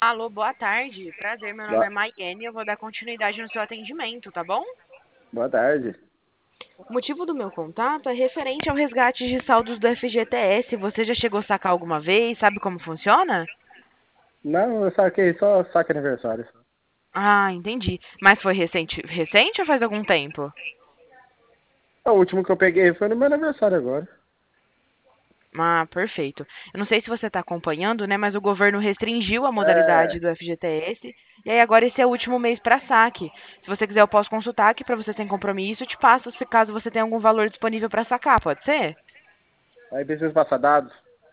Alô, boa tarde. Prazer, meu nome é Boa, Maiane e eu vou dar continuidade no seu atendimento, tá bom? boa tarde. O motivo do meu contato é referente ao resgate de saldos do FGTS. Você já chegou a sacar alguma vez? Sabe como funciona? Não, eu saquei só saque aniversário. Ah, entendi. Mas foi recente ou faz algum tempo? O último que eu peguei foi no meu aniversário agora. Ah, perfeito. Eu não sei se você está acompanhando, né? Mas o governo restringiu a modalidade É, do FGTS. E aí agora esse é o último mês para saque. Se você quiser, eu posso consultar aqui para você sem compromisso. Te passo se caso você tenha algum valor disponível para sacar, pode ser? aí precisa passar dados,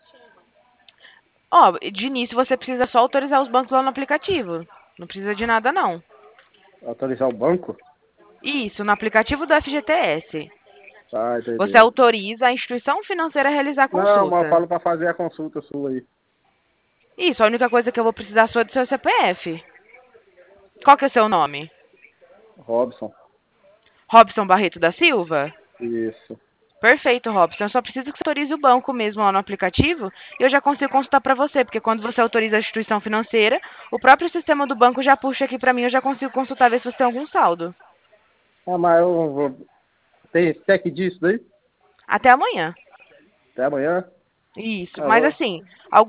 Ó, de início você precisa só autorizar os bancos lá no aplicativo. Não precisa de nada, não. autorizar o banco. Isso, no aplicativo do FGTS. Tá, Você entendi. autoriza a instituição financeira a realizar a Não, mas eu consulta. falo pra fazer a consulta sua aí. Isso, a única coisa que eu vou precisar sua é do seu CPF. Qual que é o seu nome? Robson. Robson Barreto da Silva? Isso. Perfeito, Robson. Eu só preciso que você autorize o banco mesmo lá no aplicativo e eu já consigo consultar para você, porque quando você autoriza a instituição financeira, o próprio sistema do banco já puxa aqui para mim, eu já consigo consultar ver se você tem algum saldo. Ah, mas eu vou. Tem até que disso daí? Até amanhã. Até amanhã? Isso, Ah, mas vou. assim,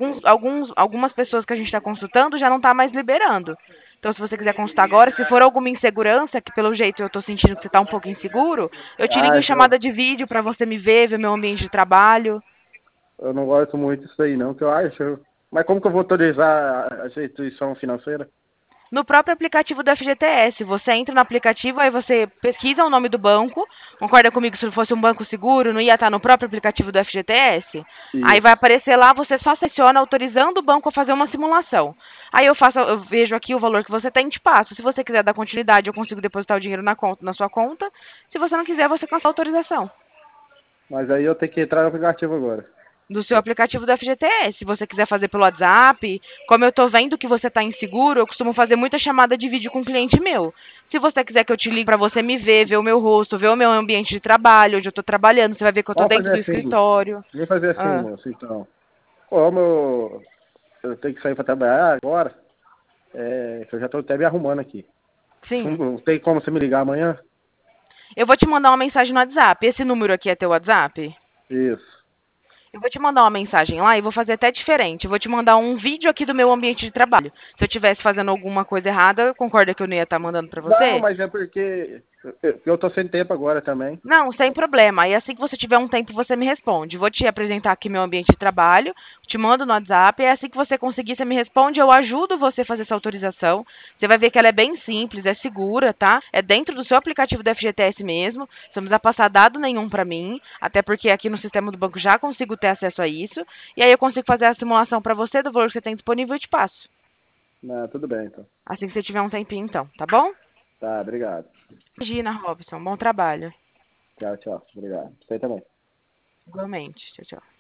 algumas pessoas que a gente está consultando já não está mais liberando. Então, se você quiser consultar agora, se for alguma insegurança, que pelo jeito eu estou sentindo que você está um pouco inseguro, eu te ligo Ah, em então. chamada de vídeo para você me ver meu ambiente de trabalho. Eu não gosto muito disso aí, não, que eu acho. Mas como que eu vou autorizar a instituição financeira? No próprio aplicativo do FGTS, você entra no aplicativo, aí você pesquisa o nome do banco. Concorda comigo, se fosse um banco seguro, não ia estar no próprio aplicativo do FGTS? Aí vai Isso. aparecer lá, você só seleciona autorizando o banco a fazer uma simulação. Aí eu vejo aqui o valor que você tem e te passo. Se você quiser dar continuidade, eu consigo depositar o dinheiro na sua conta. Se você não quiser, você cancela a autorização Mas aí eu tenho que entrar no aplicativo agora. do seu aplicativo do FGTS. Se você quiser fazer pelo WhatsApp, como eu estou vendo que você está inseguro, eu costumo fazer muita chamada de vídeo com um cliente meu. Se você quiser que eu te ligue para você me ver o meu rosto, ver o meu ambiente de trabalho, onde eu estou trabalhando, você vai ver que eu estou Vamos dentro fazer do assim. escritório. Vamos fazer assim, Ah, moço, então. Como eu tenho que sair para trabalhar agora, que eu já estou até me arrumando aqui. sim. Não tem como você me ligar amanhã? Eu vou te mandar uma mensagem no WhatsApp. Esse número aqui é teu WhatsApp? Isso. Eu vou te mandar uma mensagem lá e vou fazer até diferente. Eu vou te mandar um vídeo aqui do meu ambiente de trabalho. Se eu estivesse fazendo alguma coisa errada, concorda que eu não ia estar mandando para Não, você? mas é porque eu tô sem tempo agora também. Não, sem problema. E assim que você tiver um tempo, você me responde. Vou te apresentar aqui meu ambiente de trabalho, te mando no WhatsApp, e assim que você conseguir, você me responde, eu ajudo você a fazer essa autorização. Você vai ver que ela é bem simples, é segura, tá? É dentro do seu aplicativo do FGTS mesmo. Você não precisa passar dado nenhum para mim, até porque aqui no sistema do banco já consigo ter acesso a isso. E aí eu consigo fazer a simulação para você do valor que você tem disponível e te passo. Não, tudo bem, então. Assim que você tiver um tempinho, então, tá bom? Tá, obrigado. Imagina, Robson. Bom trabalho. Tchau, tchau. Obrigado. Você também. Igualmente. Tchau, tchau.